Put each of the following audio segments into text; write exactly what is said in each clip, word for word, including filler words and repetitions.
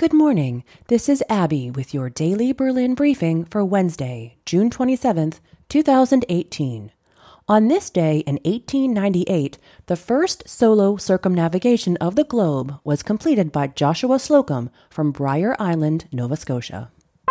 Good morning. This is Abby with your daily Berlin briefing for Wednesday, June twenty-seventh, two thousand eighteen. On this day in eighteen ninety-eight, the first solo circumnavigation of the globe was completed by Joshua Slocum from Briar Island, Nova Scotia.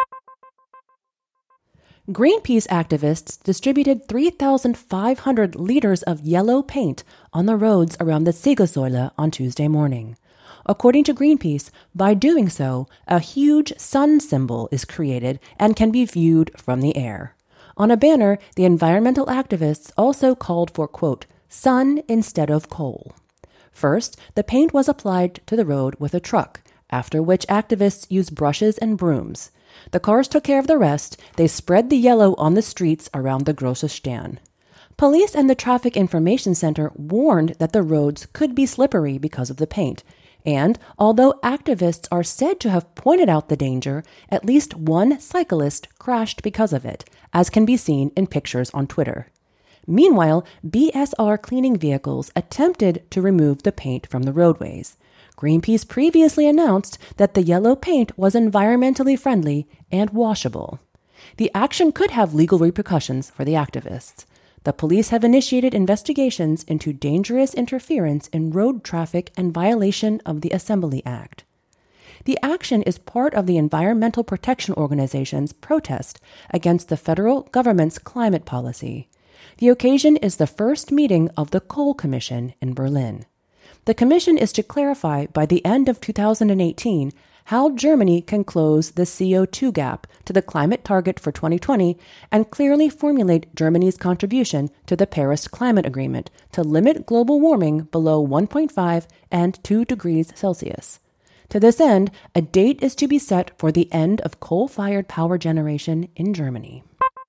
Greenpeace activists distributed three thousand five hundred liters of yellow paint on the roads around the Siegessäule on Tuesday morning. According to Greenpeace, by doing so, a huge sun symbol is created and can be viewed from the air. On a banner, the environmental activists also called for, quote, sun instead of coal. First, the paint was applied to the road with a truck, after which activists used brushes and brooms. The cars took care of the rest. They spread the yellow on the streets around the Große Stern. Police and the Traffic Information Center warned that the roads could be slippery because of the paint. And although activists are said to have pointed out the danger, at least one cyclist crashed because of it, as can be seen in pictures on Twitter. Meanwhile, B S R cleaning vehicles attempted to remove the paint from the roadways. Greenpeace previously announced that the yellow paint was environmentally friendly and washable. The action could have legal repercussions for the activists. The police have initiated investigations into dangerous interference in road traffic and violation of the Assembly Act. The action is part of the Environmental Protection Organization's protest against the federal government's climate policy. The occasion is the first meeting of the Coal Commission in Berlin. The commission is to clarify by the end of two thousand eighteen how Germany can close the C O two gap to the climate target for twenty twenty and clearly formulate Germany's contribution to the Paris Climate Agreement to limit global warming below one point five and two degrees Celsius. To this end, a date is to be set for the end of coal-fired power generation in Germany.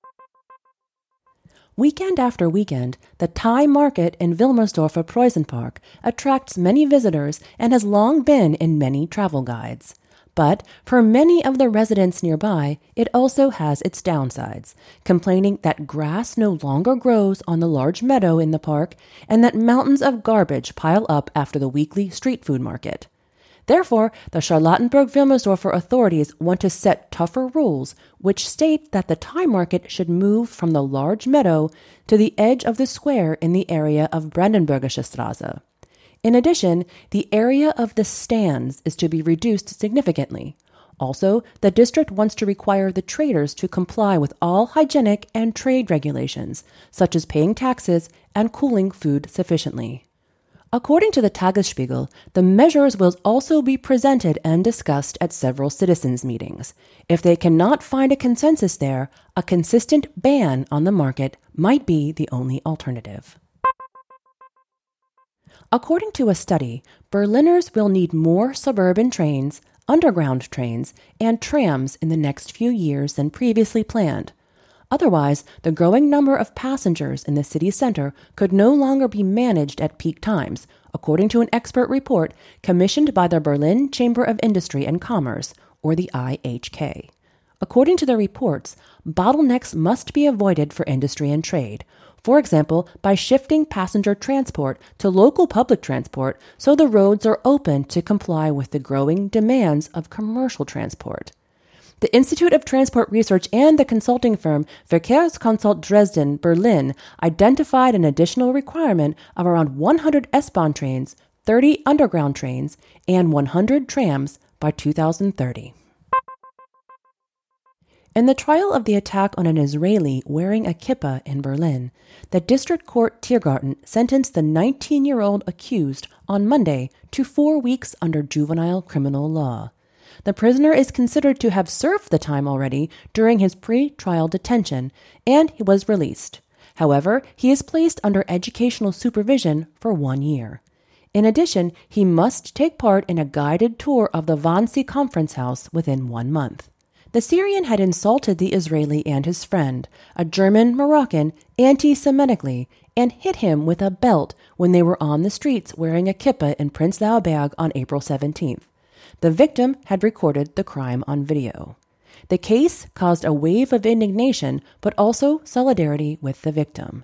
Weekend after weekend, the Thai market in Wilmersdorfer Preußenpark attracts many visitors and has long been in many travel guides. But for many of the residents nearby, it also has its downsides, complaining that grass no longer grows on the large meadow in the park and that mountains of garbage pile up after the weekly street food market. Therefore, the Charlottenburg-Wilmersdorfer authorities want to set tougher rules, which state that the Thai market should move from the large meadow to the edge of the square in the area of Brandenburgische Straße. In addition, the area of the stands is to be reduced significantly. Also, the district wants to require the traders to comply with all hygienic and trade regulations, such as paying taxes and cooling food sufficiently. According to the Tagesspiegel, the measures will also be presented and discussed at several citizens' meetings. If they cannot find a consensus there, a consistent ban on the market might be the only alternative. According to a study, Berliners will need more suburban trains, underground trains, and trams in the next few years than previously planned. Otherwise, the growing number of passengers in the city center could no longer be managed at peak times, according to an expert report commissioned by the Berlin Chamber of Industry and Commerce, or the I H K. According to the reports, bottlenecks must be avoided for industry and trade, for example, by shifting passenger transport to local public transport so the roads are open to comply with the growing demands of commercial transport. The Institute of Transport Research and the consulting firm Verkehrskonsult Dresden, Berlin, identified an additional requirement of around one hundred S-Bahn trains, thirty underground trains, and one hundred trams by two thousand thirty. In the trial of the attack on an Israeli wearing a kippah in Berlin, the District Court Tiergarten sentenced the nineteen-year-old accused on Monday to four weeks under juvenile criminal law. The prisoner is considered to have served the time already during his pre-trial detention, and he was released. However, he is placed under educational supervision for one year. In addition, he must take part in a guided tour of the Wannsee Conference House within one month. The Syrian had insulted the Israeli and his friend, a German Moroccan, anti-Semitically, and hit him with a belt when they were on the streets wearing a kippah in Prenzlauer Berg on April seventeenth. The victim had recorded the crime on video. The case caused a wave of indignation, but also solidarity with the victim.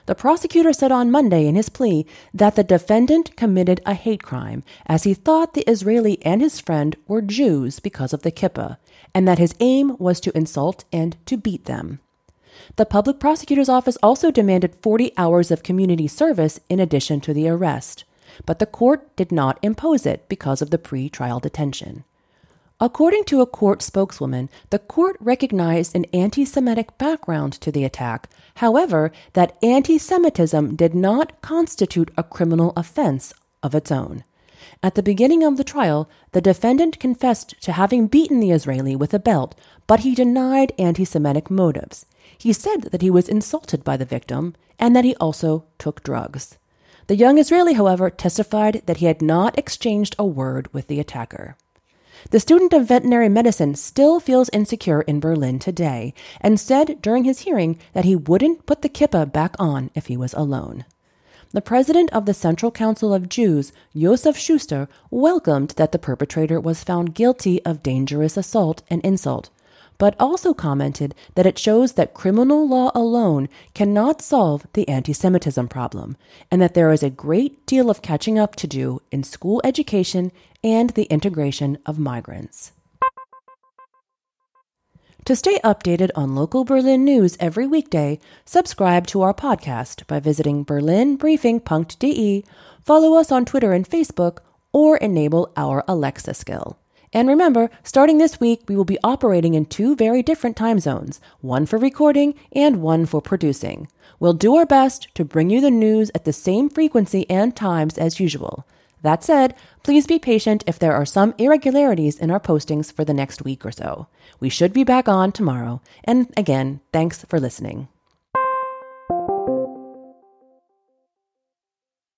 The prosecutor said on Monday in his plea that the defendant committed a hate crime as he thought the Israeli and his friend were Jews because of the kippah, and that his aim was to insult and to beat them. The public prosecutor's office also demanded forty hours of community service in addition to the arrest, but the court did not impose it because of the pre-trial detention. According to a court spokeswoman, the court recognized an anti-Semitic background to the attack, however, that anti-Semitism did not constitute a criminal offense of its own. At the beginning of the trial, the defendant confessed to having beaten the Israeli with a belt, but he denied anti-Semitic motives. He said that he was insulted by the victim and that he also took drugs. The young Israeli, however, testified that he had not exchanged a word with the attacker. The student of veterinary medicine still feels insecure in Berlin today and said during his hearing that he wouldn't put the kippah back on if he was alone. The president of the Central Council of Jews, Josef Schuster, welcomed that the perpetrator was found guilty of dangerous assault and insult, but also commented that it shows that criminal law alone cannot solve the anti-Semitism problem, and that there is a great deal of catching up to do in school education and the integration of migrants. To stay updated on local Berlin news every weekday, subscribe to our podcast by visiting berlin briefing punkt de, follow us on Twitter and Facebook, or enable our Alexa skill. And remember, starting this week, we will be operating in two very different time zones, one for recording and one for producing. We'll do our best to bring you the news at the same frequency and times as usual. That said, please be patient if there are some irregularities in our postings for the next week or so. We should be back on tomorrow. And again, thanks for listening.